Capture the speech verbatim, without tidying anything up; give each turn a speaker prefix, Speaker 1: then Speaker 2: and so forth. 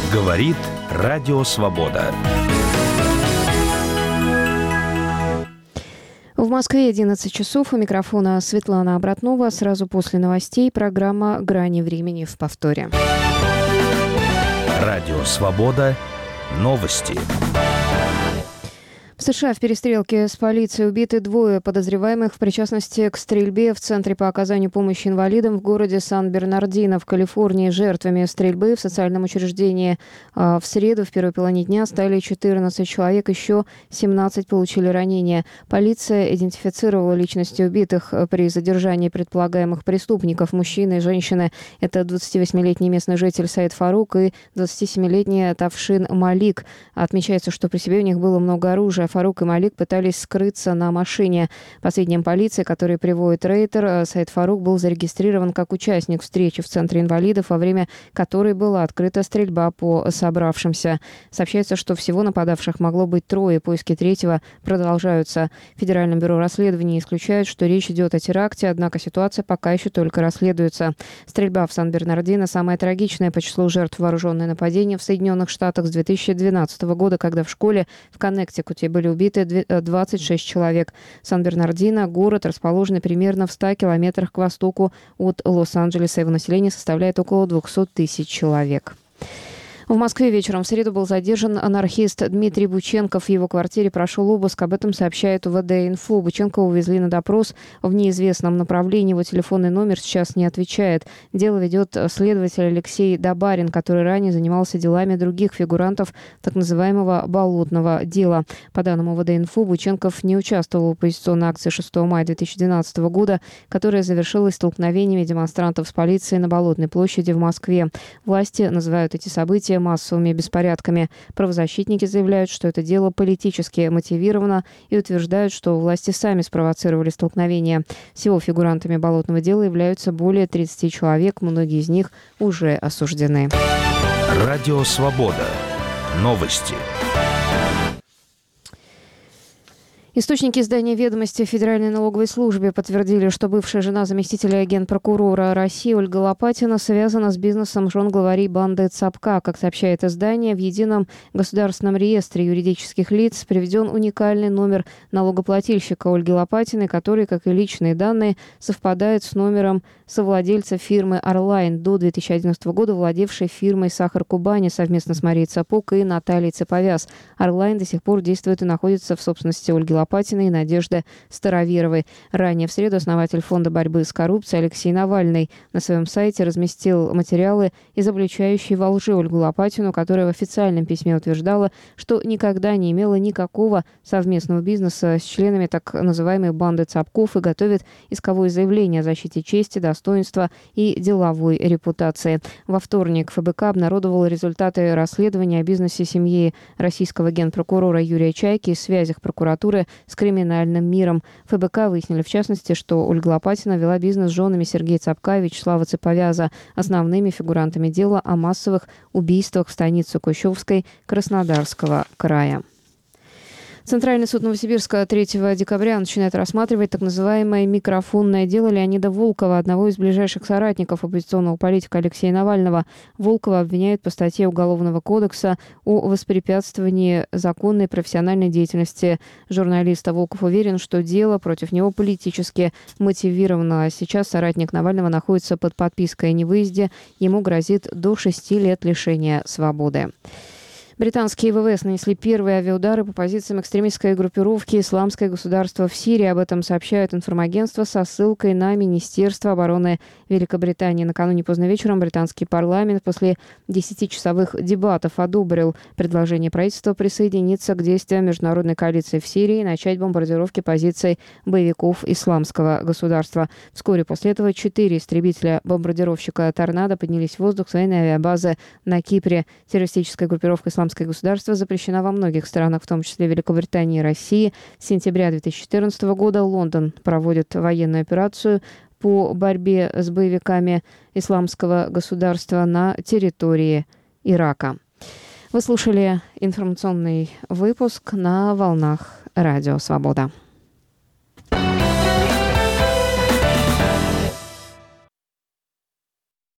Speaker 1: Говорит Радио Свобода.
Speaker 2: В Москве одиннадцать часов. У микрофона Светлана Обратнова. Сразу после новостей программа «Грани времени» в повторе.
Speaker 1: Радио Свобода. Новости.
Speaker 2: В США в перестрелке с полицией убиты двое подозреваемых в причастности к стрельбе в Центре по оказанию помощи инвалидам в городе Сан-Бернардино в Калифорнии. Жертвами стрельбы в социальном учреждении в среду в первой половине дня стали четырнадцать человек, еще семнадцать получили ранения. Полиция идентифицировала личности убитых при задержании предполагаемых преступников. Мужчины и женщины – это двадцативосьмилетний местный житель Саид Фарук и двадцатисемилетний Тавшин Малик. Отмечается, что при себе у них было много оружия. Фарук и Малик пытались скрыться на машине. По сведениям полиции, которые приводит Рейтер, Саид Фарук был зарегистрирован как участник встречи в Центре инвалидов, во время которой была открыта стрельба по собравшимся. Сообщается, что всего нападавших могло быть трое. Поиски третьего продолжаются. Федеральное бюро расследований исключает, что речь идет о теракте, однако ситуация пока еще только расследуется. Стрельба в Сан-Бернардино – самая трагичная по числу жертв вооруженное нападение в Соединенных Штатах с две тысячи двенадцатого года, когда в школе в Коннектикуте были убиты двадцать шесть человек. Сан-Бернардино – город, расположенный примерно в ста километрах к востоку от Лос-Анджелеса. Его население составляет около двести тысяч человек. В Москве вечером в среду был задержан анархист Дмитрий Бученков. В его квартире прошел обыск. Об этом сообщает УВД-инфо. Бученкова увезли на допрос в неизвестном направлении. Его телефонный номер сейчас не отвечает. Дело ведет следователь Алексей Добарин, который ранее занимался делами других фигурантов так называемого «болотного дела». По данным УВД-инфо, Бученков не участвовал в оппозиционной акции шестого мая две тысячи двенадцатого года, которая завершилась столкновениями демонстрантов с полицией на Болотной площади в Москве. Власти называют эти события массовыми беспорядками. Правозащитники заявляют, что это дело политически мотивировано и утверждают, что власти сами спровоцировали столкновения. Всего фигурантами болотного дела являются более тридцати человек, многие из них уже осуждены.
Speaker 1: Радио Свобода. Новости.
Speaker 2: Источники издания «Ведомости» в Федеральной налоговой службе подтвердили, что бывшая жена заместителя генпрокурора России Ольга Лопатина связана с бизнесом жен главарей банды Цапка. Как сообщает издание, в Едином государственном реестре юридических лиц приведен уникальный номер налогоплательщика Ольги Лопатиной, который, как и личные данные, совпадает с номером совладельца фирмы «Орлайн», до две тысячи одиннадцатого года владевшей фирмой «Сахар Кубани» совместно с Марией Цапок и Натальей Цеповяз. «Орлайн» до сих пор действует и находится в собственности Ольги Лопатиной и Надежды Староверовой. Ранее в среду основатель Фонда борьбы с коррупцией Алексей Навальный на своем сайте разместил материалы, изобличающие во лжи Ольгу Лопатину, которая в официальном письме утверждала, что никогда не имела никакого совместного бизнеса с членами так называемой банды Цапков и готовит исковое заявление о защите чести, достоинства и деловой репутации. Во вторник ФБК обнародовал результаты расследования о бизнесе семьи российского генпрокурора Юрия Чайки и связях прокуратуры с криминальным миром. ФБК выяснили, в частности, что Ольга Лопатина вела бизнес с женами Сергея Цапка и Вячеслава Цеповяза, основными фигурантами дела о массовых убийствах в станице Кущевской Краснодарского края. Центральный суд Новосибирска третьего декабря начинает рассматривать так называемое микрофонное дело Леонида Волкова, одного из ближайших соратников оппозиционного политика Алексея Навального. Волкова обвиняют по статье Уголовного кодекса о воспрепятствовании законной профессиональной деятельности журналиста. Волков уверен, что дело против него политически мотивировано. Сейчас соратник Навального находится под подпиской о невыезде. Ему грозит до шести лет лишения свободы. Британские ВВС нанесли первые авиаудары по позициям экстремистской группировки «Исламское государство» в Сирии. Об этом сообщают информагентства со ссылкой на Министерство обороны Великобритании. Накануне поздно вечером британский парламент после десятичасовых дебатов одобрил предложение правительства присоединиться к действиям международной коалиции в Сирии и начать бомбардировки позиций боевиков «Исламского государства». Вскоре после этого четыре истребителя-бомбардировщика «Торнадо» поднялись в воздух с военной авиабазы на Кипре. Террористическая группировка «Исламское государство» запрещена во многих странах, в том числе Великобритании и России. С сентября две тысячи четырнадцатого года Лондон проводит военную операцию по борьбе с боевиками «Исламского государства» на территории Ирака. Вы слушали информационный выпуск на волнах Радио Свобода.